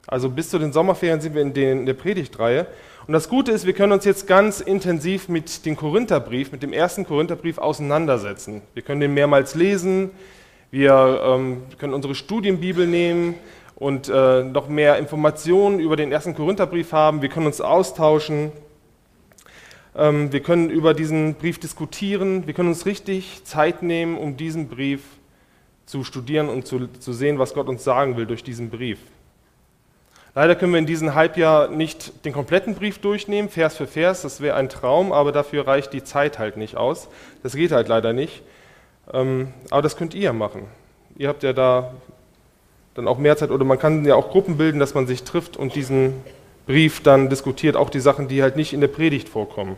Also bis zu den Sommerferien sind wir in der Predigtreihe. Und das Gute ist, wir können uns jetzt ganz intensiv mit dem Korintherbrief, mit dem ersten Korintherbrief auseinandersetzen. Wir können den mehrmals lesen, wir können unsere Studienbibel nehmen und noch mehr Informationen über den ersten Korintherbrief haben. Wir können uns austauschen, wir können über diesen Brief diskutieren, wir können uns richtig Zeit nehmen, um diesen Brief zu studieren und zu sehen, was Gott uns sagen will durch diesen Brief. Leider können wir in diesem Halbjahr nicht den kompletten Brief durchnehmen, Vers für Vers, das wäre ein Traum, aber dafür reicht die Zeit halt nicht aus. Das geht halt leider nicht. Aber das könnt ihr ja machen. Ihr habt ja da dann auch mehr Zeit, oder man kann ja auch Gruppen bilden, dass man sich trifft und diesen Brief dann diskutiert, auch die Sachen, die halt nicht in der Predigt vorkommen.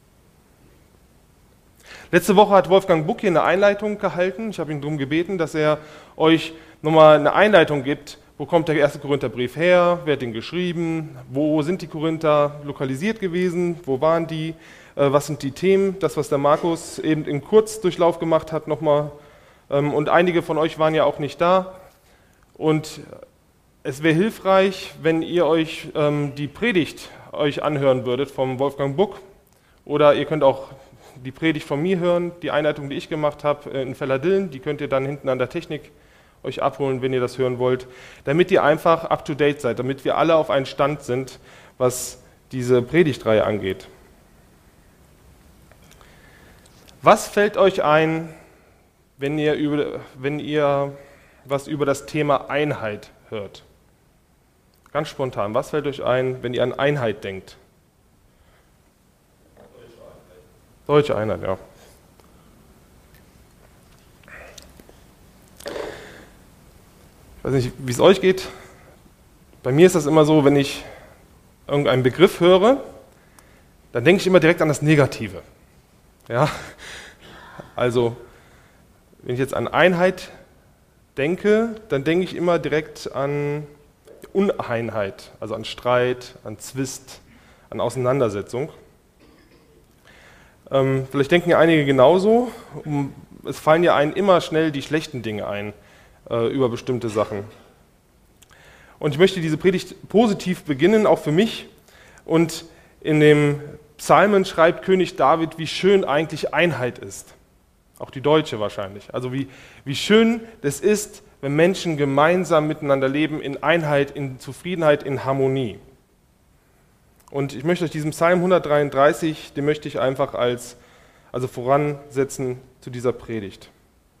Letzte Woche hat Wolfgang Buck hier eine Einleitung gehalten. Ich habe ihn darum gebeten, dass er euch nochmal eine Einleitung gibt. Wo kommt der erste Korintherbrief her? Wer hat den geschrieben? Wo sind die Korinther lokalisiert gewesen? Wo waren die? Was sind die Themen? Das, was der Markus eben im Kurzdurchlauf gemacht hat, nochmal. Und einige von euch waren ja auch nicht da. Und es wäre hilfreich, wenn ihr euch die Predigt euch anhören würdet vom Wolfgang Buck. Oder ihr könnt auch die Predigt von mir hören, die Einleitung, die ich gemacht habe in Velladillen. Die könnt ihr dann hinten an der Technik euch abholen, wenn ihr das hören wollt, damit ihr einfach up-to-date seid, damit wir alle auf einen Stand sind, was diese Predigtreihe angeht. Was fällt euch ein, wenn ihr was über das Thema Einheit hört? Ganz spontan, was fällt euch ein, wenn ihr an Einheit denkt? Deutsche Einheit, ja. Ich weiß nicht, wie es euch geht. Bei mir ist das immer so, wenn ich irgendeinen Begriff höre, dann denke ich immer direkt an das Negative. Ja? Also, wenn ich jetzt an Einheit denke, dann denke ich immer direkt an Uneinheit, also an Streit, an Zwist, an Auseinandersetzung. Vielleicht denken ja einige genauso. Es fallen ja einem immer schnell die schlechten Dinge ein über bestimmte Sachen. Und ich möchte diese Predigt positiv beginnen, auch für mich. Und in dem Psalmen schreibt König David, wie schön eigentlich Einheit ist. Auch die Deutsche wahrscheinlich. Also wie schön es ist, wenn Menschen gemeinsam miteinander leben, in Einheit, in Zufriedenheit, in Harmonie. Und ich möchte euch diesen Psalm 133, den möchte ich einfach also voransetzen zu dieser Predigt.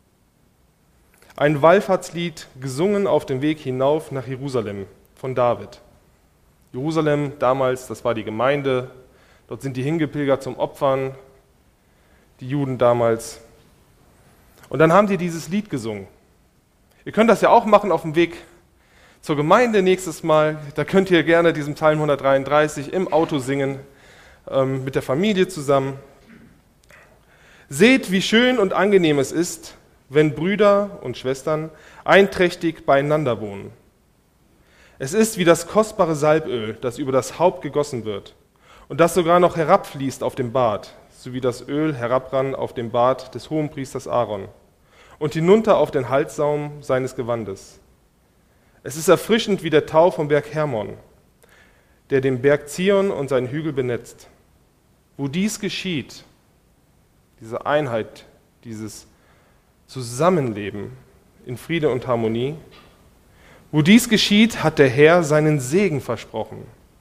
Ein Wallfahrtslied, gesungen auf dem Weg hinauf nach Jerusalem von David. Jerusalem damals, das war die Gemeinde, dort sind die hingepilgert zum Opfern, die Juden damals. Und dann haben die dieses Lied gesungen. Ihr könnt das ja auch machen auf dem Weg zur Gemeinde nächstes Mal. Da könnt ihr gerne diesen Psalm 133 im Auto singen, mit der Familie zusammen. Seht, wie schön und angenehm es ist, wenn Brüder und Schwestern einträchtig beieinander wohnen. Es ist wie das kostbare Salböl, das über das Haupt gegossen wird und das sogar noch herabfließt auf dem Bart, so wie das Öl herabrann auf dem Bart des Hohenpriesters Aaron und hinunter auf den Halssaum seines Gewandes. Es ist erfrischend wie der Tau vom Berg Hermon, der den Berg Zion und seinen Hügel benetzt. Wo dies geschieht, diese Einheit, dieses Zusammenleben in Friede und Harmonie, wo dies geschieht, hat der Herr seinen Segen versprochen.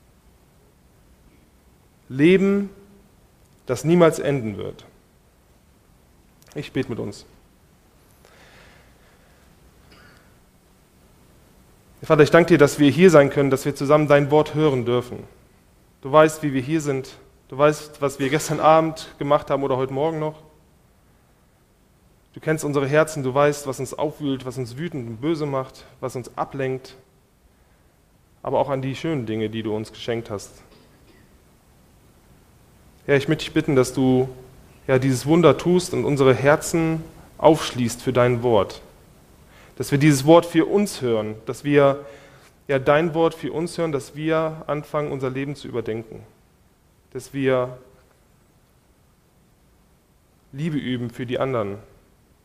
Leben, das niemals enden wird. Ich bete mit uns. Vater, ich danke dir, dass wir hier sein können, dass wir zusammen dein Wort hören dürfen. Du weißt, wie wir hier sind. Du weißt, was wir gestern Abend gemacht haben oder heute Morgen noch. Du kennst unsere Herzen, du weißt, was uns aufwühlt, was uns wütend und böse macht, was uns ablenkt, aber auch an die schönen Dinge, die du uns geschenkt hast. Herr, ich möchte dich bitten, dass du dieses Wunder tust und unsere Herzen aufschließt für dein Wort. Dass wir dieses Wort für uns hören, dass wir dein Wort für uns hören, dass wir anfangen, unser Leben zu überdenken. Dass wir Liebe üben für die anderen.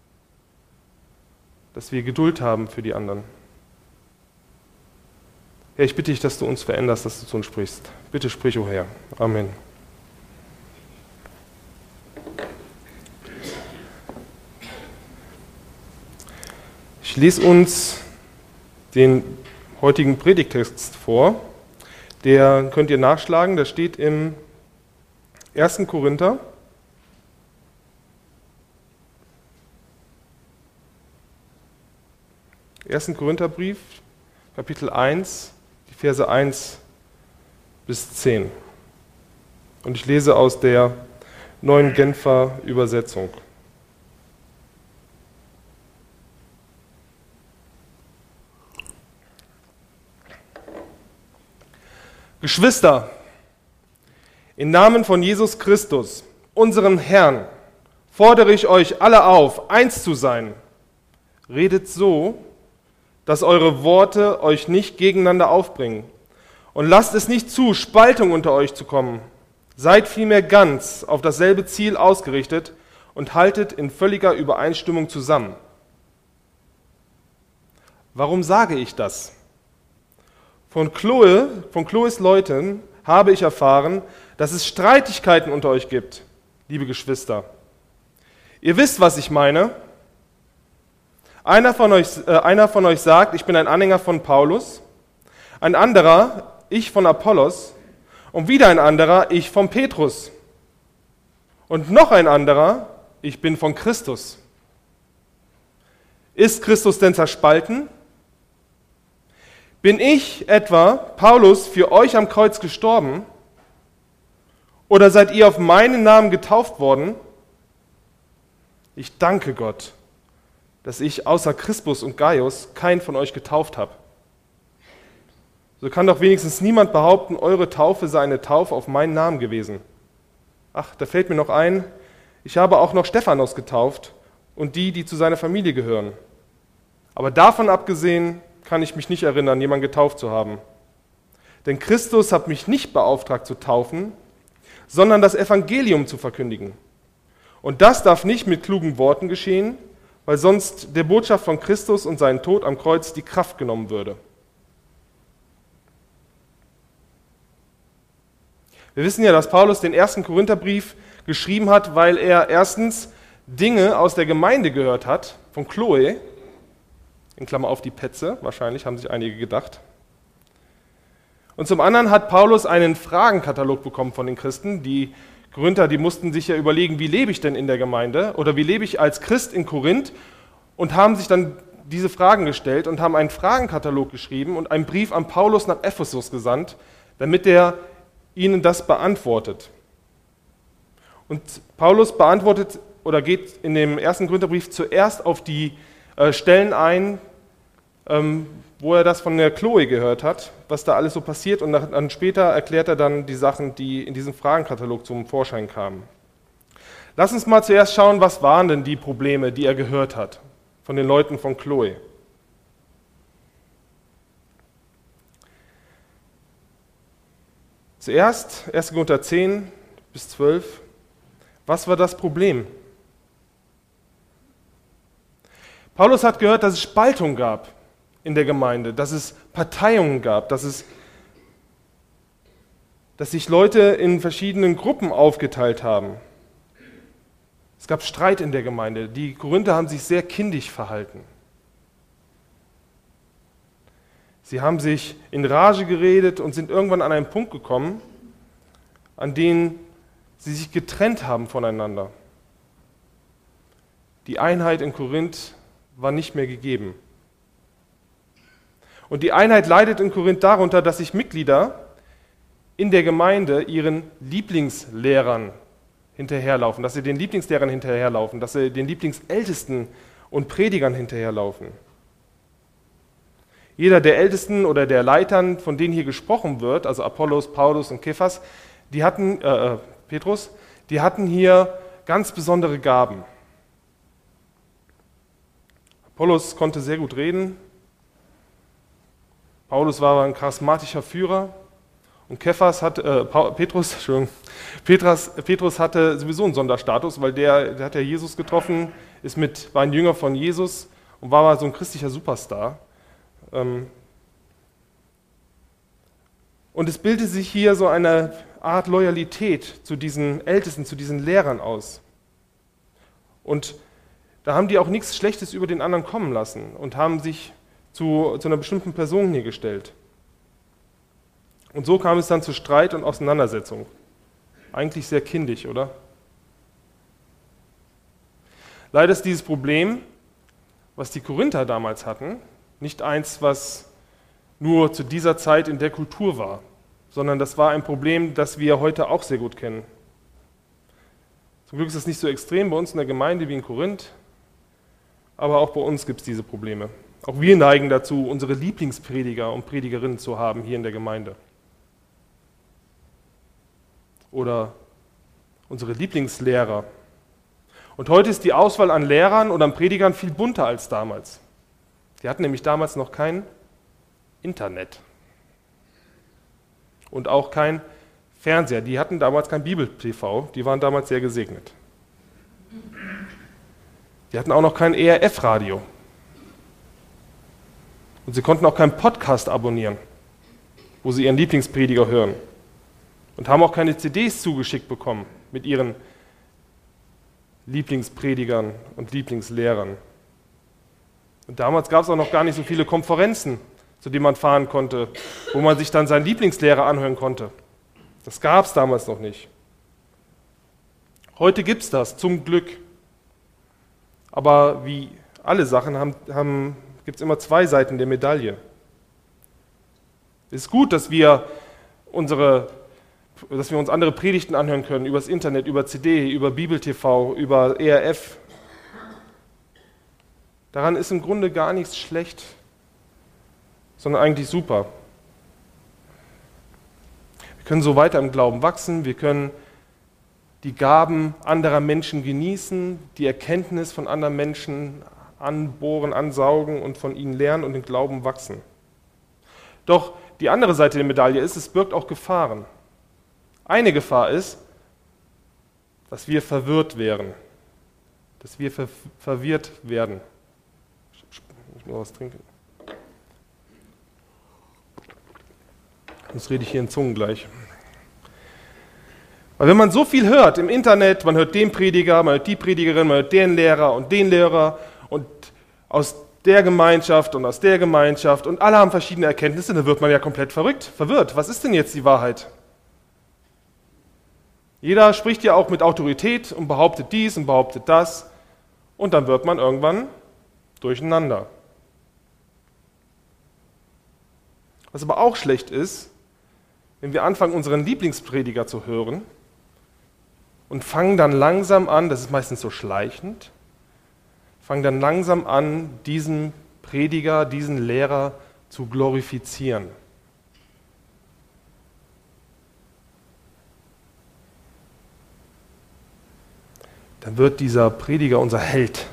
Dass wir Geduld haben für die anderen. Herr, ich bitte dich, dass du uns veränderst, dass du zu uns sprichst. Bitte sprich, o Herr. Amen. Ich lese uns den heutigen Predigttext vor. Der könnt ihr nachschlagen, der steht im 1. Korinther. 1. Korintherbrief, Kapitel 1, die Verse 1 bis 10. Und ich lese aus der Neuen Genfer Übersetzung. Geschwister, im Namen von Jesus Christus, unserem Herrn, fordere ich euch alle auf, eins zu sein. Redet so, dass eure Worte euch nicht gegeneinander aufbringen. Und lasst es nicht zu, Spaltung unter euch zu kommen. Seid vielmehr ganz auf dasselbe Ziel ausgerichtet und haltet in völliger Übereinstimmung zusammen. Warum sage ich das? Von Chloes Leuten habe ich erfahren, dass es Streitigkeiten unter euch gibt, liebe Geschwister. Ihr wisst, was ich meine. Einer von euch sagt, ich bin ein Anhänger von Paulus, ein anderer, ich von Apollos, und wieder ein anderer, ich von Petrus. Und noch ein anderer, ich bin von Christus. Ist Christus denn zerspalten? Bin ich etwa, Paulus, für euch am Kreuz gestorben? Oder seid ihr auf meinen Namen getauft worden? Ich danke Gott, dass ich außer Crispus und Gaius keinen von euch getauft habe. So kann doch wenigstens niemand behaupten, eure Taufe sei eine Taufe auf meinen Namen gewesen. Ach, da fällt mir noch ein, ich habe auch noch Stephanos getauft und die zu seiner Familie gehören. Aber davon abgesehen kann ich mich nicht erinnern, jemanden getauft zu haben. Denn Christus hat mich nicht beauftragt zu taufen, sondern das Evangelium zu verkündigen. Und das darf nicht mit klugen Worten geschehen, weil sonst der Botschaft von Christus und seinen Tod am Kreuz die Kraft genommen würde. Wir wissen ja, dass Paulus den 1. Korintherbrief geschrieben hat, weil er erstens Dinge aus der Gemeinde gehört hat, von Chloe, in Klammer auf die Petze, wahrscheinlich haben sich einige gedacht. Und zum anderen hat Paulus einen Fragenkatalog bekommen von den Christen. Die Korinther, die mussten sich ja überlegen, wie lebe ich denn in der Gemeinde oder wie lebe ich als Christ in Korinth, und haben sich dann diese Fragen gestellt und haben einen Fragenkatalog geschrieben und einen Brief an Paulus nach Ephesus gesandt, damit er ihnen das beantwortet. Und Paulus beantwortet oder geht in dem 1. Korintherbrief zuerst auf die Stellen ein, wo er das von der Chloe gehört hat, was da alles so passiert, und dann später erklärt er dann die Sachen, die in diesem Fragenkatalog zum Vorschein kamen. Lass uns mal zuerst schauen, was waren denn die Probleme, die er gehört hat von den Leuten von Chloe. Zuerst 1. Korinther 10 bis 12. Was war das Problem? Paulus hat gehört, dass es Spaltung gab in der Gemeinde, dass es Parteiungen gab, dass sich Leute in verschiedenen Gruppen aufgeteilt haben. Es gab Streit in der Gemeinde. Die Korinther haben sich sehr kindisch verhalten. Sie haben sich in Rage geredet und sind irgendwann an einen Punkt gekommen, an dem sie sich getrennt haben voneinander. Die Einheit in Korinth war nicht mehr gegeben. Und die Einheit leidet in Korinth darunter, dass sich Mitglieder in der Gemeinde ihren Lieblingslehrern hinterherlaufen, dass sie den Lieblingslehrern hinterherlaufen, dass sie den Lieblingsältesten und Predigern hinterherlaufen. Jeder der Ältesten oder der Leitern, von denen hier gesprochen wird, also Apollos, Paulus und Kephas, Petrus, die hatten hier ganz besondere Gaben. Apollos konnte sehr gut reden, Paulus war ein charismatischer Führer und Petrus hatte sowieso einen Sonderstatus, weil der hat ja Jesus getroffen, war ein Jünger von Jesus und war mal so ein christlicher Superstar. Und es bildete sich hier so eine Art Loyalität zu diesen Ältesten, zu diesen Lehrern aus. Und da haben die auch nichts Schlechtes über den anderen kommen lassen und haben sich zu einer bestimmten Person hier gestellt. Und so kam es dann zu Streit und Auseinandersetzung. Eigentlich sehr kindisch, oder? Leider ist dieses Problem, was die Korinther damals hatten, nicht eins, was nur zu dieser Zeit in der Kultur war, sondern das war ein Problem, das wir heute auch sehr gut kennen. Zum Glück ist es nicht so extrem bei uns in der Gemeinde wie in Korinth, aber auch bei uns gibt es diese Probleme. Auch wir neigen dazu, unsere Lieblingsprediger und Predigerinnen zu haben hier in der Gemeinde. Oder unsere Lieblingslehrer. Und heute ist die Auswahl an Lehrern oder an Predigern viel bunter als damals. Die hatten nämlich damals noch kein Internet und auch kein Fernseher. Die hatten damals kein Bibel-TV, die waren damals sehr gesegnet. Die hatten auch noch kein ERF-Radio. Und sie konnten auch keinen Podcast abonnieren, wo sie ihren Lieblingsprediger hören. Und haben auch keine CDs zugeschickt bekommen mit ihren Lieblingspredigern und Lieblingslehrern. Und damals gab es auch noch gar nicht so viele Konferenzen, zu denen man fahren konnte, wo man sich dann seinen Lieblingslehrer anhören konnte. Das gab es damals noch nicht. Heute gibt es das, zum Glück. Aber wie alle Sachen gibt es immer zwei Seiten der Medaille. Es ist gut, dass wir uns andere Predigten anhören können, über das Internet, über CD, über Bibel-TV, über ERF. Daran ist im Grunde gar nichts schlecht, sondern eigentlich super. Wir können so weiter im Glauben wachsen, wir können die Gaben anderer Menschen genießen, die Erkenntnis von anderen Menschen anbohren, ansaugen und von ihnen lernen und im Glauben wachsen. Doch die andere Seite der Medaille ist, es birgt auch Gefahren. Eine Gefahr ist, dass wir verwirrt wären, dass wir verwirrt werden. Ich muss was trinken. Sonst rede ich hier in Zungen gleich. Weil wenn man so viel hört im Internet, man hört den Prediger, man hört die Predigerin, man hört den Lehrer und aus der Gemeinschaft und aus der Gemeinschaft und alle haben verschiedene Erkenntnisse, dann wird man ja komplett verwirrt. Was ist denn jetzt die Wahrheit? Jeder spricht ja auch mit Autorität und behauptet dies und behauptet das und dann wird man irgendwann durcheinander. Was aber auch schlecht ist, wenn wir anfangen, unseren Lieblingsprediger zu hören und fangen dann langsam an, das ist meistens so schleichend, fangen dann langsam an, diesen Prediger, diesen Lehrer zu glorifizieren. Dann wird dieser Prediger unser Held.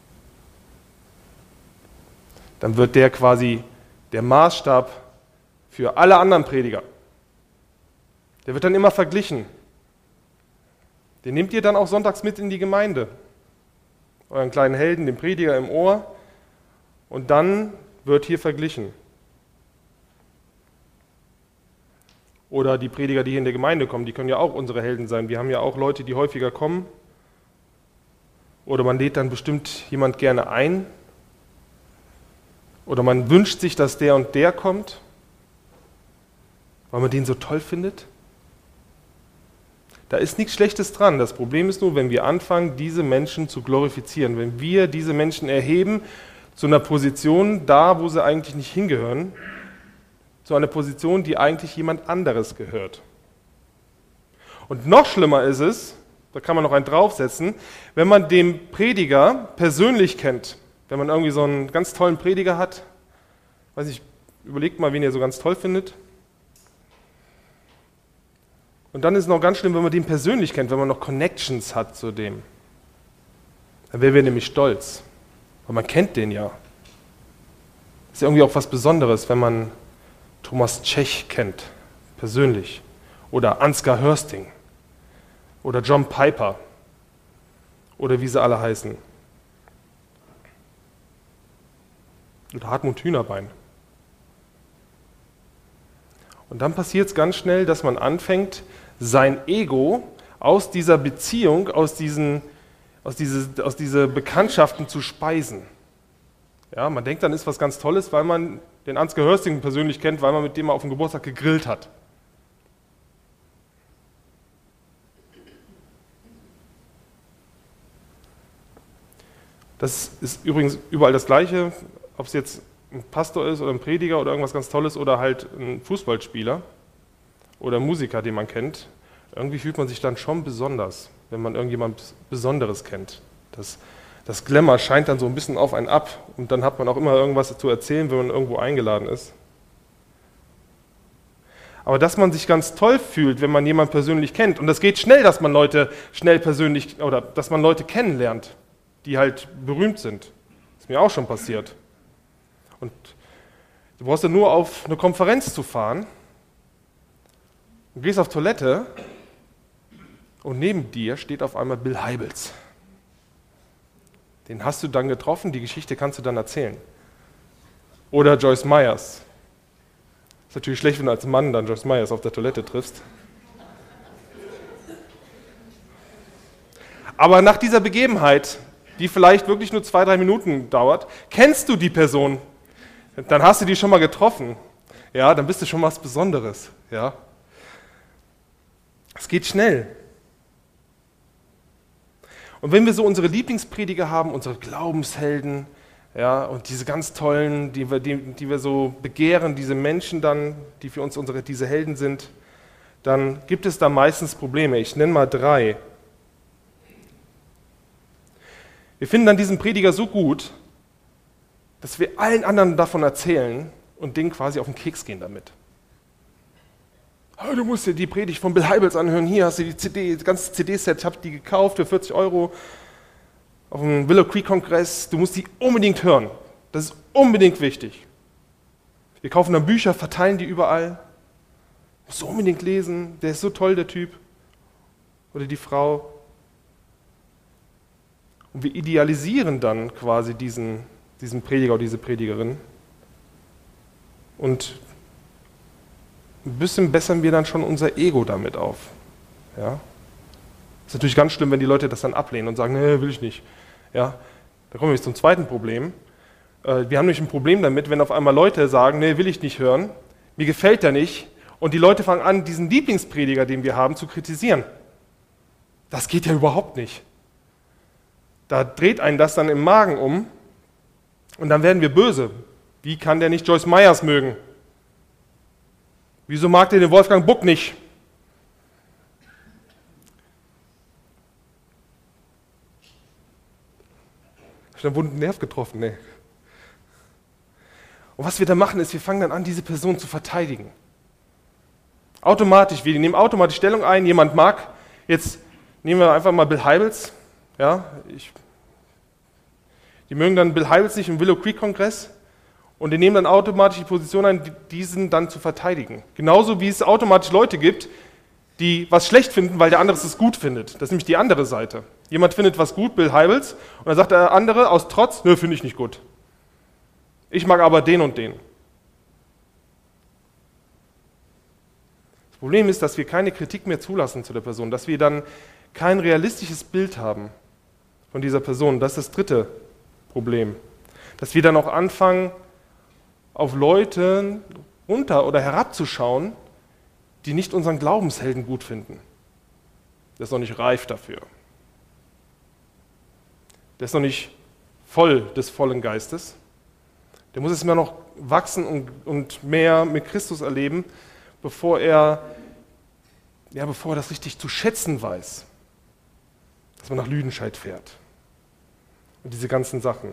Dann wird der quasi der Maßstab für alle anderen Prediger. Der wird dann immer verglichen. Den nehmt ihr dann auch sonntags mit in die Gemeinde. Euren kleinen Helden, den Prediger im Ohr. Und dann wird hier verglichen. Oder die Prediger, die hier in der Gemeinde kommen, die können ja auch unsere Helden sein. Wir haben ja auch Leute, die häufiger kommen. Oder man lädt dann bestimmt jemand gerne ein. Oder man wünscht sich, dass der und der kommt, weil man den so toll findet. Da ist nichts Schlechtes dran. Das Problem ist nur, wenn wir anfangen, diese Menschen zu glorifizieren, wenn wir diese Menschen erheben zu einer Position da, wo sie eigentlich nicht hingehören, zu einer Position, die eigentlich jemand anderes gehört. Und noch schlimmer ist es, da kann man noch einen draufsetzen, wenn man den Prediger persönlich kennt. Wenn man irgendwie so einen ganz tollen Prediger hat, weiß ich, überlegt mal, wen ihr so ganz toll findet. Und dann ist es noch ganz schlimm, wenn man den persönlich kennt, wenn man noch Connections hat zu dem. Dann wären wir nämlich stolz, weil man kennt den ja. Ist ja irgendwie auch was Besonderes, wenn man Thomas Tschech kennt, persönlich. Oder Ansgar Hörsting. Oder John Piper. Oder wie sie alle heißen. Oder Hartmut Hühnerbein. Und dann passiert es ganz schnell, dass man anfängt, sein Ego aus dieser Beziehung, aus diese Bekanntschaften zu speisen. Ja, man denkt, dann ist was ganz Tolles, weil man den Ansgar Hörsting persönlich kennt, weil man mit dem auf dem Geburtstag gegrillt hat. Das ist übrigens überall das Gleiche, ob es jetzt ein Pastor ist oder ein Prediger oder irgendwas ganz Tolles oder halt ein Fußballspieler oder ein Musiker, den man kennt. Irgendwie fühlt man sich dann schon besonders, wenn man irgendjemand Besonderes kennt. Das Glamour scheint dann so ein bisschen auf einen ab und dann hat man auch immer irgendwas zu erzählen, wenn man irgendwo eingeladen ist. Aber dass man sich ganz toll fühlt, wenn man jemanden persönlich kennt, und das geht schnell, dass man Leute schnell persönlich oder dass man Leute kennenlernt, die halt berühmt sind. Ist mir auch schon passiert. Und du brauchst ja nur auf eine Konferenz zu fahren, du gehst auf Toilette und neben dir steht auf einmal Bill Hybels. Den hast du dann getroffen, die Geschichte kannst du dann erzählen. Oder Joyce Myers. Ist natürlich schlecht, wenn du als Mann dann Joyce Myers auf der Toilette triffst. Aber nach dieser Begebenheit, die vielleicht wirklich nur 2-3 Minuten dauert, kennst du die Person. Dann hast du die schon mal getroffen. Ja, dann bist du schon was Besonderes. Ja. Es geht schnell. Und wenn wir so unsere Lieblingsprediger haben, unsere Glaubenshelden, ja, und diese ganz tollen, die wir so begehren, diese Menschen dann, die für uns diese Helden sind, dann gibt es da meistens Probleme. Ich nenne mal 3. Wir finden dann diesen Prediger so gut, dass wir allen anderen davon erzählen und denen quasi auf den Keks gehen damit. Oh, du musst dir die Predigt von Bill Hybels anhören, hier hast du die CD, das ganze CD-Set, ich habe die gekauft für 40 € auf dem Willow Creek Kongress, du musst die unbedingt hören, das ist unbedingt wichtig. Wir kaufen dann Bücher, verteilen die überall, musst du unbedingt lesen, der ist so toll, der Typ oder die Frau. Und wir idealisieren dann quasi diesen Prediger oder diese Predigerin und ein bisschen bessern wir dann schon unser Ego damit auf. Ja? Das ist natürlich ganz schlimm, wenn die Leute das dann ablehnen und sagen, nee, will ich nicht. Ja? Da kommen wir jetzt zum zweiten Problem. Wir haben nämlich ein Problem damit, wenn auf einmal Leute sagen, nee, will ich nicht hören, mir gefällt der nicht, und die Leute fangen an, diesen Lieblingsprediger, den wir haben, zu kritisieren. Das geht ja überhaupt nicht. Da dreht einen das dann im Magen um und dann werden wir böse. Wie kann der nicht Joyce Myers mögen? Wieso mag der den Wolfgang Buck nicht? Ich habe einen wunden Nerv getroffen, ne? Und was wir da machen, ist, wir fangen dann an, diese Person zu verteidigen. Automatisch, wir nehmen automatisch Stellung ein, jemand mag, jetzt nehmen wir einfach mal Bill Hybels, ja, die mögen dann Bill Hybels nicht im Willow Creek Kongress, und die nehmen dann automatisch die Position ein, diesen dann zu verteidigen. Genauso wie es automatisch Leute gibt, die was schlecht finden, weil der andere es gut findet. Das ist nämlich die andere Seite. Jemand findet was gut, Bill Hybels, und dann sagt der andere aus Trotz, nö, finde ich nicht gut. Ich mag aber den und den. Das Problem ist, dass wir keine Kritik mehr zulassen zu der Person, dass wir dann kein realistisches Bild haben von dieser Person. Das ist das dritte Problem. Dass wir dann auch anfangen, auf Leute runter oder herabzuschauen, die nicht unseren Glaubenshelden gut finden. Der ist noch nicht reif dafür. Der ist noch nicht voll des vollen Geistes. Der muss jetzt immer noch wachsen und mehr mit Christus erleben, bevor er das richtig zu schätzen weiß, dass man nach Lüdenscheid fährt und diese ganzen Sachen.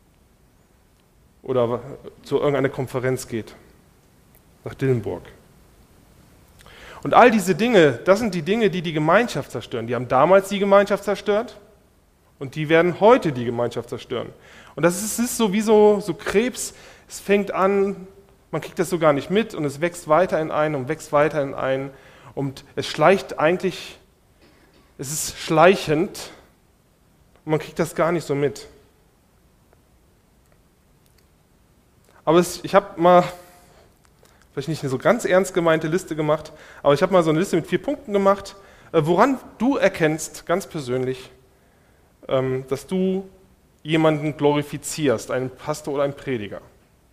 Oder zu irgendeiner Konferenz geht, nach Dillenburg. Und all diese Dinge, das sind die Dinge, die die Gemeinschaft zerstören. Die haben damals die Gemeinschaft zerstört und die werden heute die Gemeinschaft zerstören. Und das ist so wie so Krebs, es fängt an, man kriegt das so gar nicht mit und es wächst weiter in einen und wächst weiter in einen und es schleicht eigentlich, es ist schleichend und man kriegt das gar nicht so mit. Aber ich habe mal vielleicht nicht eine so ganz ernst gemeinte Liste gemacht, aber ich habe mal so eine Liste mit 4 Punkten gemacht, woran du erkennst, ganz persönlich, dass du jemanden glorifizierst, einen Pastor oder einen Prediger.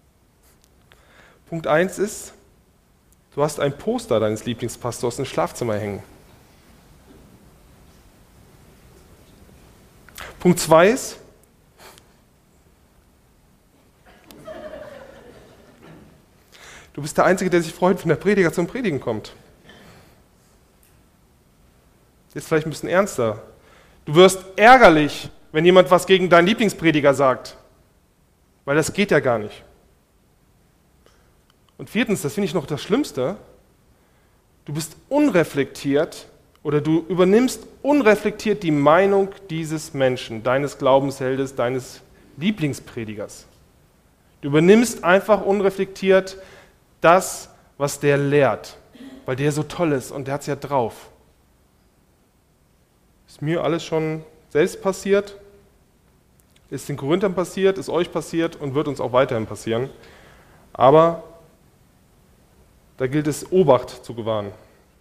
Punkt 1 ist, du hast ein Poster deines Lieblingspastors im Schlafzimmer hängen. Punkt 2 ist, du bist der Einzige, der sich freut, wenn der Prediger zum Predigen kommt. Jetzt vielleicht ein bisschen ernster. Du wirst ärgerlich, wenn jemand was gegen deinen Lieblingsprediger sagt, weil das geht ja gar nicht. Und 4, das finde ich noch das Schlimmste, du bist unreflektiert oder du übernimmst unreflektiert die Meinung dieses Menschen, deines Glaubensheldes, deines Lieblingspredigers. Du übernimmst einfach unreflektiert das, was der lehrt, weil der so toll ist und der hat es ja drauf. Ist mir alles schon selbst passiert, ist den Korinthern passiert, ist euch passiert und wird uns auch weiterhin passieren. Aber da gilt es, Obacht zu gewahren.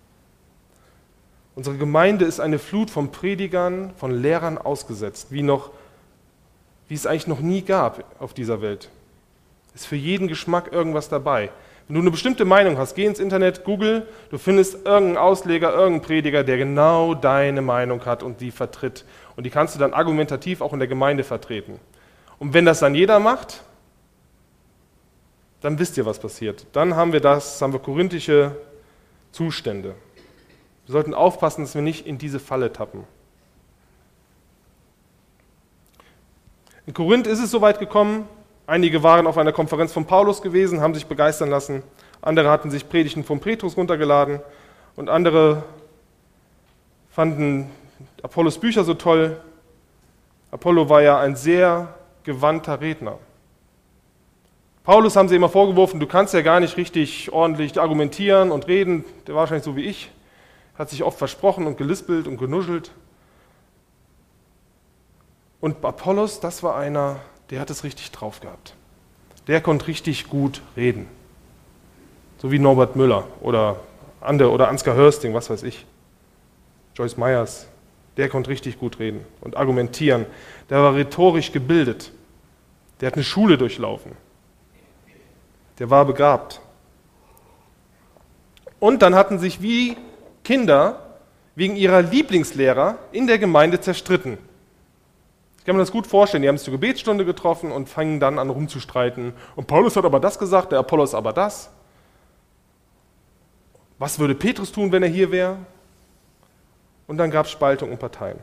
Unsere Gemeinde ist eine Flut von Predigern, von Lehrern ausgesetzt, wie es eigentlich noch nie gab auf dieser Welt. Ist für jeden Geschmack irgendwas dabei. Wenn du eine bestimmte Meinung hast, geh ins Internet, Google, du findest irgendeinen Ausleger, irgendeinen Prediger, der genau deine Meinung hat und die vertritt. Und die kannst du dann argumentativ auch in der Gemeinde vertreten. Und wenn das dann jeder macht, dann wisst ihr, was passiert. Dann haben wir korinthische Zustände. Wir sollten aufpassen, dass wir nicht in diese Falle tappen. In Korinth ist es soweit gekommen, einige waren auf einer Konferenz von Paulus gewesen, haben sich begeistern lassen, andere hatten sich Predigten von Petrus runtergeladen und andere fanden Apollos Bücher so toll. Apollo war ja ein sehr gewandter Redner. Paulus haben sie immer vorgeworfen, du kannst ja gar nicht richtig ordentlich argumentieren und reden, der war wahrscheinlich so wie ich, hat sich oft versprochen und gelispelt und genuschelt. Und Apollos, das war einer, der hat es richtig drauf gehabt. Der konnte richtig gut reden. So wie Norbert Müller oder Ansgar Hörsting, was weiß ich. Joyce Myers, der konnte richtig gut reden und argumentieren. Der war rhetorisch gebildet. Der hat eine Schule durchlaufen. Der war begabt. Und dann hatten sich wie Kinder wegen ihrer Lieblingslehrer in der Gemeinde zerstritten. Ich kann mir das gut vorstellen, die haben sich zur Gebetsstunde getroffen und fangen dann an rumzustreiten. Und Paulus hat aber das gesagt, der Apollos aber das. Was würde Petrus tun, wenn er hier wäre? Und dann gab es Spaltung und Parteien.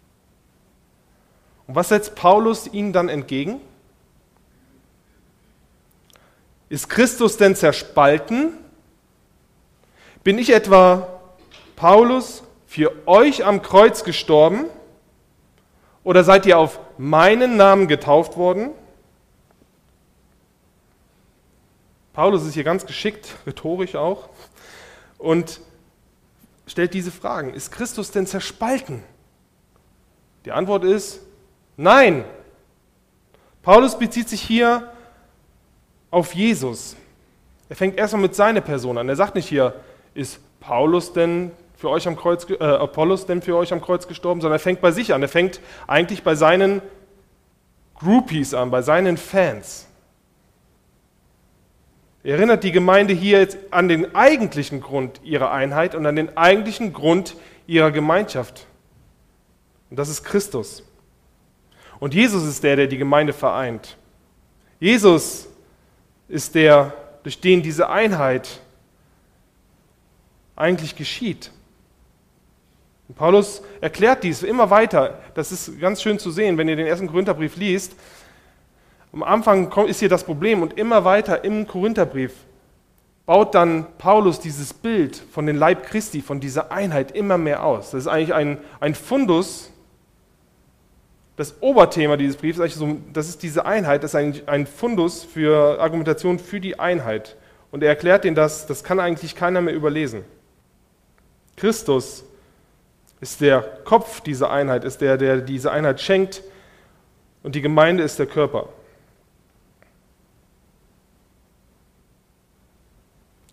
Und was setzt Paulus ihnen dann entgegen? Ist Christus denn zerspalten? Bin ich etwa Paulus für euch am Kreuz gestorben? Oder seid ihr auf meinen Namen getauft worden? Paulus ist hier ganz geschickt, rhetorisch auch, und stellt diese Fragen. Ist Christus denn zerspalten? Die Antwort ist nein. Paulus bezieht sich hier auf Jesus. Er fängt erstmal mit seiner Person an. Er sagt nicht hier, ist Apollos denn für euch am Kreuz gestorben, sondern er fängt bei sich an. Er fängt eigentlich bei seinen Groupies an, bei seinen Fans. Er erinnert die Gemeinde hier jetzt an den eigentlichen Grund ihrer Einheit und an den eigentlichen Grund ihrer Gemeinschaft. Und das ist Christus. Und Jesus ist der die Gemeinde vereint. Jesus ist der, durch den diese Einheit eigentlich geschieht. Und Paulus erklärt dies immer weiter. Das ist ganz schön zu sehen, wenn ihr den 1. Korintherbrief liest. Am Anfang ist hier das Problem und immer weiter im Korintherbrief baut dann Paulus dieses Bild von dem Leib Christi, von dieser Einheit immer mehr aus. Das ist eigentlich ein Fundus. Das Oberthema dieses Briefs, das ist diese Einheit, das ist eigentlich ein Fundus für Argumentation für die Einheit. Und er erklärt denen das kann eigentlich keiner mehr überlesen. Christus ist der Kopf dieser Einheit, ist der diese Einheit schenkt, und die Gemeinde ist der Körper.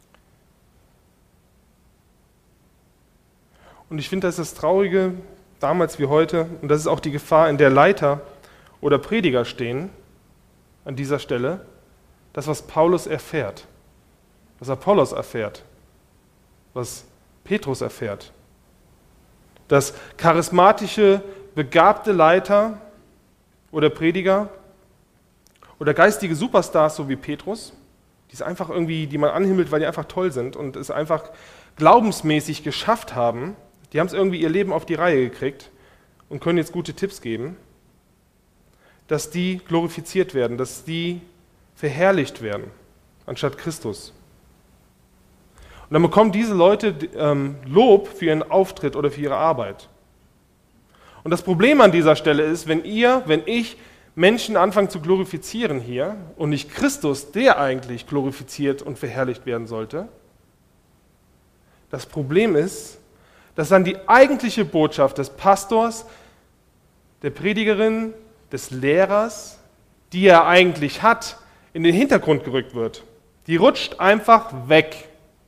Und ich finde, das ist das Traurige, damals wie heute, und das ist auch die Gefahr, in der Leiter oder Prediger stehen, an dieser Stelle, das, was Paulus erfährt, was Apollos erfährt, was Petrus erfährt. Dass charismatische, begabte Leiter oder Prediger oder geistige Superstars, so wie Petrus, die es einfach irgendwie, die man anhimmelt, weil die einfach toll sind und es einfach glaubensmäßig geschafft haben, die haben es irgendwie ihr Leben auf die Reihe gekriegt und können jetzt gute Tipps geben, dass die glorifiziert werden, dass die verherrlicht werden, anstatt Christus. Und dann bekommen diese Leute Lob für ihren Auftritt oder für ihre Arbeit. Und das Problem an dieser Stelle ist, wenn ich Menschen anfangen zu glorifizieren hier und nicht Christus, der eigentlich glorifiziert und verherrlicht werden sollte, das Problem ist, dass dann die eigentliche Botschaft des Pastors, der Predigerin, des Lehrers, die er eigentlich hat, in den Hintergrund gerückt wird. Die rutscht einfach weg.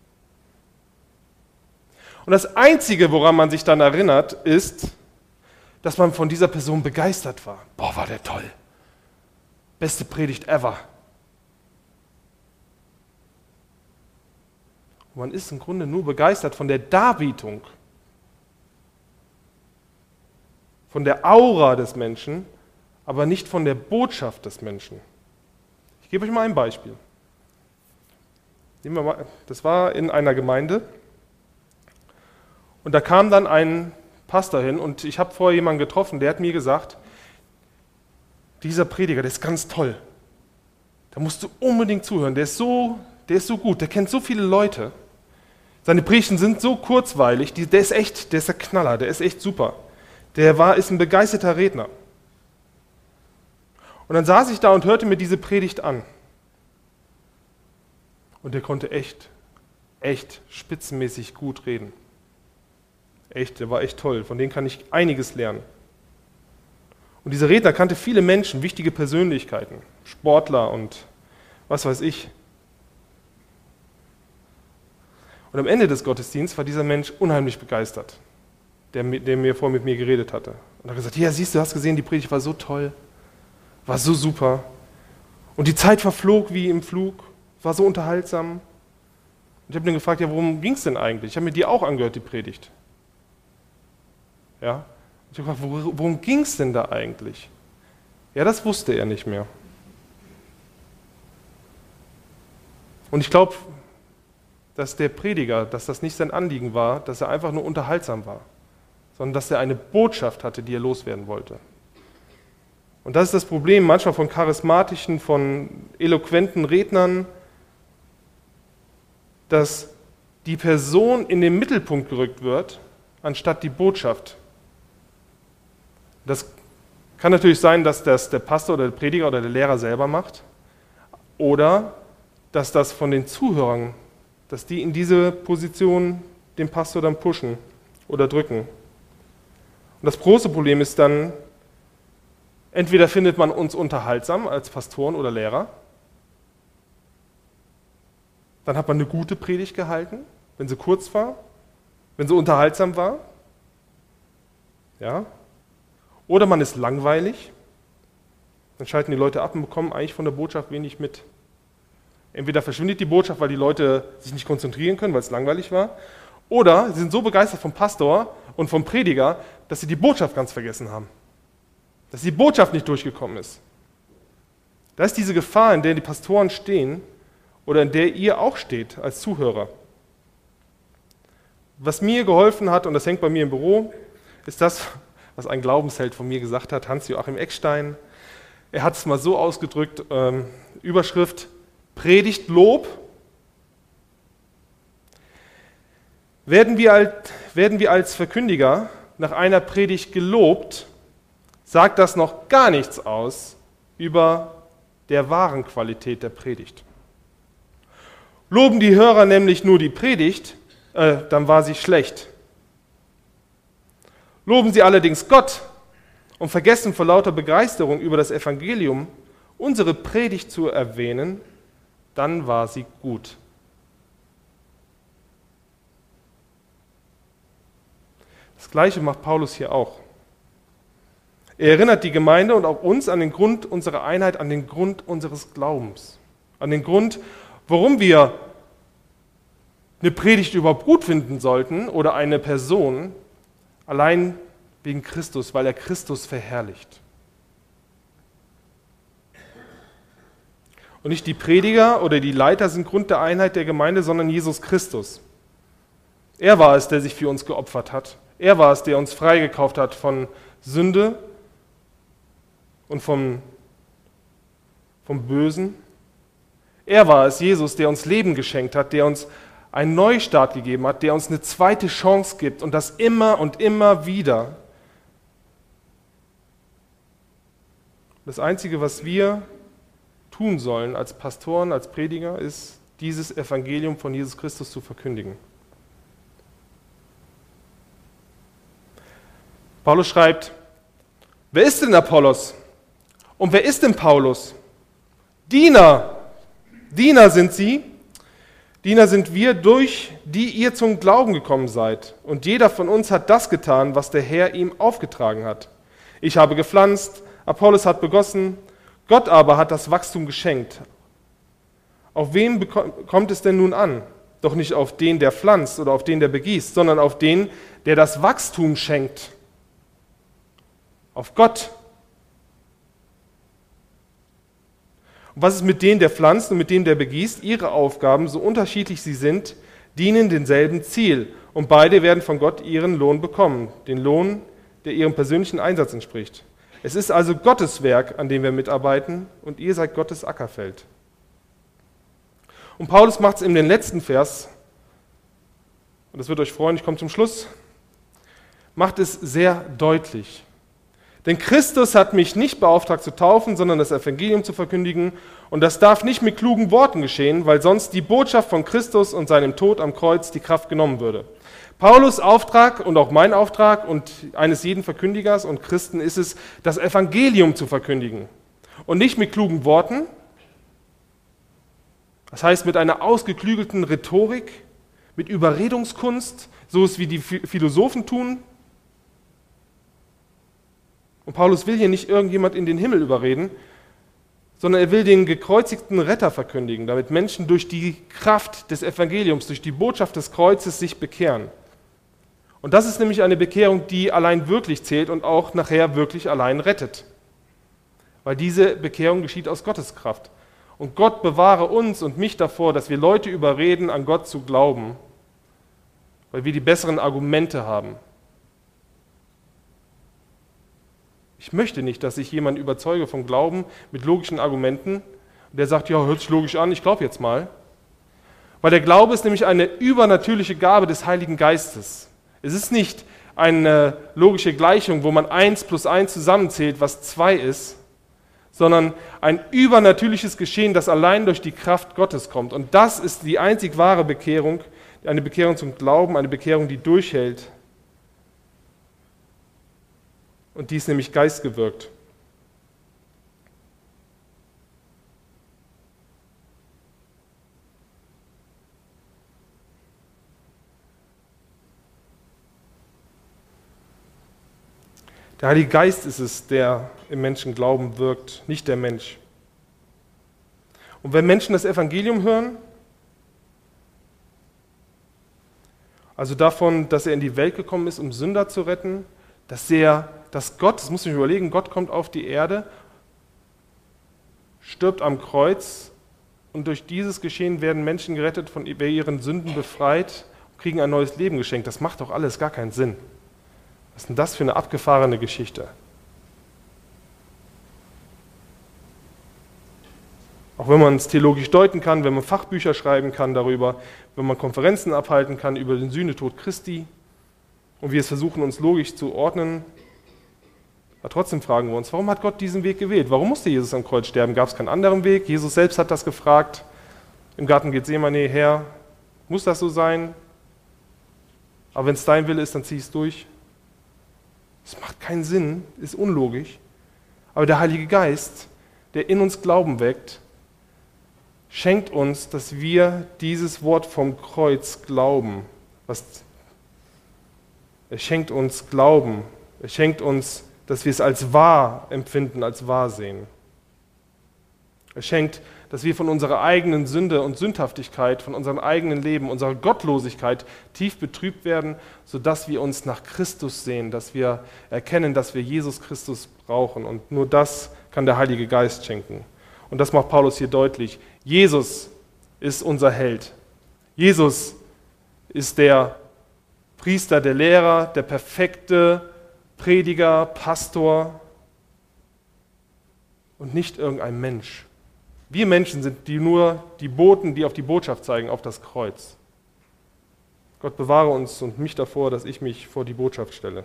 Und das Einzige, woran man sich dann erinnert, ist, dass man von dieser Person begeistert war. Boah, war der toll. Beste Predigt ever. Und man ist im Grunde nur begeistert von der Darbietung, von der Aura des Menschen, aber nicht von der Botschaft des Menschen. Ich gebe euch mal ein Beispiel. Das war in einer Gemeinde und da kam dann ein Pastor hin und ich habe vorher jemanden getroffen, der hat mir gesagt, dieser Prediger, der ist ganz toll. Da musst du unbedingt zuhören, der ist so gut, der kennt so viele Leute. Seine Predigten sind so kurzweilig, der ist der Knaller, der ist echt super. Ist ein begeisterter Redner. Und dann saß ich da und hörte mir diese Predigt an. Und der konnte echt spitzenmäßig gut reden. Der war echt toll, von dem kann ich einiges lernen. Und dieser Redner kannte viele Menschen, wichtige Persönlichkeiten, Sportler und was weiß ich. Und am Ende des Gottesdienstes war dieser Mensch unheimlich begeistert, der mit mir geredet hatte. Und er hat gesagt, ja, siehst du, hast gesehen, die Predigt war so toll, war so super. Und die Zeit verflog wie im Flug, war so unterhaltsam. Und ich habe ihn gefragt, ja, worum ging es denn eigentlich? Ich habe mir die auch angehört, die Predigt. Ja? Ich habe gefragt, worum ging es denn da eigentlich? Ja, das wusste er nicht mehr. Und ich glaube, dass der Prediger, dass das nicht sein Anliegen war, dass er einfach nur unterhaltsam war, sondern dass er eine Botschaft hatte, die er loswerden wollte. Und das ist das Problem manchmal von charismatischen, von eloquenten Rednern, dass die Person in den Mittelpunkt gerückt wird, anstatt die Botschaft. Das kann natürlich sein, dass das der Pastor oder der Prediger oder der Lehrer selber macht oder dass das von den Zuhörern, dass die in diese Position den Pastor dann pushen oder drücken. Und das große Problem ist dann, entweder findet man uns unterhaltsam als Pastoren oder Lehrer, dann hat man eine gute Predigt gehalten, wenn sie kurz war, wenn sie unterhaltsam war, ja. Oder man ist langweilig, dann schalten die Leute ab und bekommen eigentlich von der Botschaft wenig mit. Entweder verschwindet die Botschaft, weil die Leute sich nicht konzentrieren können, weil es langweilig war, oder sie sind so begeistert vom Pastor und vom Prediger, dass sie die Botschaft ganz vergessen haben. Dass die Botschaft nicht durchgekommen ist. Da ist diese Gefahr, in der die Pastoren stehen oder in der ihr auch steht als Zuhörer. Was mir geholfen hat, und das hängt bei mir im Büro, ist das, was ein Glaubensheld von mir gesagt hat, Hans-Joachim Eckstein. Er hat es mal so ausgedrückt, Überschrift, Predigt Lob. Werden wir als Verkündiger nach einer Predigt gelobt, sagt das noch gar nichts aus über der wahren Qualität der Predigt. Loben die Hörer nämlich nur die Predigt, dann war sie schlecht. Loben sie allerdings Gott und vergessen vor lauter Begeisterung über das Evangelium unsere Predigt zu erwähnen, dann war sie gut. Das Gleiche macht Paulus hier auch. Er erinnert die Gemeinde und auch uns an den Grund unserer Einheit, an den Grund unseres Glaubens, an den Grund, warum wir eine Predigt überhaupt gut finden sollten oder eine Person, allein wegen Christus, weil er Christus verherrlicht. Und nicht die Prediger oder die Leiter sind Grund der Einheit der Gemeinde, sondern Jesus Christus. Er war es, der sich für uns geopfert hat. Er war es, der uns freigekauft hat von Sünde und vom Bösen. Er war es, Jesus, der uns Leben geschenkt hat, der uns einen Neustart gegeben hat, der uns eine zweite Chance gibt und das immer und immer wieder. Das Einzige, was wir tun sollen als Pastoren, als Prediger, ist, dieses Evangelium von Jesus Christus zu verkündigen. Paulus schreibt, wer ist denn Apollos? Und wer ist denn Paulus? Diener sind sie. Diener sind wir, durch die ihr zum Glauben gekommen seid. Und jeder von uns hat das getan, was der Herr ihm aufgetragen hat. Ich habe gepflanzt, Apollos hat begossen, Gott aber hat das Wachstum geschenkt. Auf wem kommt es denn nun an? Doch nicht auf den, der pflanzt oder auf den, der begießt, sondern auf den, der das Wachstum schenkt. Auf Gott. Und was ist mit denen, der pflanzt und mit denen, der begießt? Ihre Aufgaben, so unterschiedlich sie sind, dienen demselben Ziel. Und beide werden von Gott ihren Lohn bekommen. Den Lohn, der ihrem persönlichen Einsatz entspricht. Es ist also Gottes Werk, an dem wir mitarbeiten, und ihr seid Gottes Ackerfeld. Und Paulus macht es in den letzten Vers, und das wird euch freuen, ich komme zum Schluss, macht es sehr deutlich. Denn Christus hat mich nicht beauftragt zu taufen, sondern das Evangelium zu verkündigen. Und das darf nicht mit klugen Worten geschehen, weil sonst die Botschaft von Christus und seinem Tod am Kreuz die Kraft genommen würde. Paulus' Auftrag und auch mein Auftrag und eines jeden Verkündigers und Christen ist es, das Evangelium zu verkündigen. Und nicht mit klugen Worten, das heißt mit einer ausgeklügelten Rhetorik, mit Überredungskunst, so es wie die Philosophen tun. Und Paulus will hier nicht irgendjemand in den Himmel überreden, sondern er will den gekreuzigten Retter verkündigen, damit Menschen durch die Kraft des Evangeliums, durch die Botschaft des Kreuzes sich bekehren. Und das ist nämlich eine Bekehrung, die allein wirklich zählt und auch nachher wirklich allein rettet. Weil diese Bekehrung geschieht aus Gottes Kraft. Und Gott bewahre uns und mich davor, dass wir Leute überreden, an Gott zu glauben, weil wir die besseren Argumente haben. Ich möchte nicht, dass ich jemanden überzeuge vom Glauben mit logischen Argumenten, der sagt, ja, hört sich logisch an, ich glaube jetzt mal. Weil der Glaube ist nämlich eine übernatürliche Gabe des Heiligen Geistes. Es ist nicht eine logische Gleichung, wo man 1 plus 1 zusammenzählt, was 2 ist, sondern ein übernatürliches Geschehen, das allein durch die Kraft Gottes kommt. Und das ist die einzig wahre Bekehrung, eine Bekehrung zum Glauben, eine Bekehrung, die durchhält. Und die ist nämlich geistgewirkt. Der Heilige Geist ist es, der im Menschen Glauben wirkt, nicht der Mensch. Und wenn Menschen das Evangelium hören, also davon, dass er in die Welt gekommen ist, um Sünder zu retten, dass Gott, das muss ich mir überlegen, Gott kommt auf die Erde, stirbt am Kreuz und durch dieses Geschehen werden Menschen gerettet, von ihren Sünden befreit und kriegen ein neues Leben geschenkt. Das macht doch alles gar keinen Sinn. Was ist denn das für eine abgefahrene Geschichte? Auch wenn man es theologisch deuten kann, wenn man Fachbücher schreiben kann darüber, wenn man Konferenzen abhalten kann über den Sühnetod Christi und wir es versuchen, uns logisch zu ordnen, aber trotzdem fragen wir uns, warum hat Gott diesen Weg gewählt? Warum musste Jesus am Kreuz sterben? Gab es keinen anderen Weg? Jesus selbst hat das gefragt. Im Garten Gethsemane, Herr, muss das so sein? Aber wenn es dein Wille ist, dann zieh es durch. Es macht keinen Sinn, ist unlogisch. Aber der Heilige Geist, der in uns Glauben weckt, schenkt uns, dass wir dieses Wort vom Kreuz glauben, was Er schenkt uns Glauben. Er schenkt uns, dass wir es als wahr empfinden, als wahr sehen. Er schenkt, dass wir von unserer eigenen Sünde und Sündhaftigkeit, von unserem eigenen Leben, unserer Gottlosigkeit tief betrübt werden, sodass wir uns nach Christus sehen, dass wir erkennen, dass wir Jesus Christus brauchen. Und nur das kann der Heilige Geist schenken. Und das macht Paulus hier deutlich. Jesus ist unser Held. Jesus ist der Priester, der Lehrer, der perfekte Prediger, Pastor und nicht irgendein Mensch. Wir Menschen sind nur die Boten, die auf die Botschaft zeigen, auf das Kreuz. Gott bewahre uns und mich davor, dass ich mich vor die Botschaft stelle.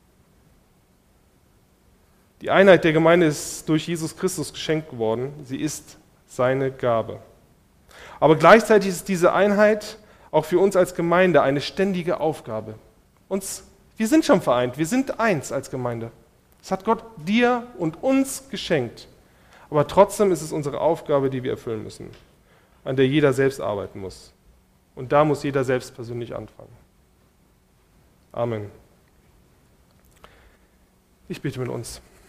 Die Einheit der Gemeinde ist durch Jesus Christus geschenkt geworden. Sie ist seine Gabe. Aber gleichzeitig ist diese Einheit auch für uns als Gemeinde eine ständige Aufgabe. Wir sind schon vereint, wir sind eins als Gemeinde. Das hat Gott dir und uns geschenkt. Aber trotzdem ist es unsere Aufgabe, die wir erfüllen müssen, an der jeder selbst arbeiten muss. Und da muss jeder selbst persönlich anfangen. Amen. Ich bete mit uns.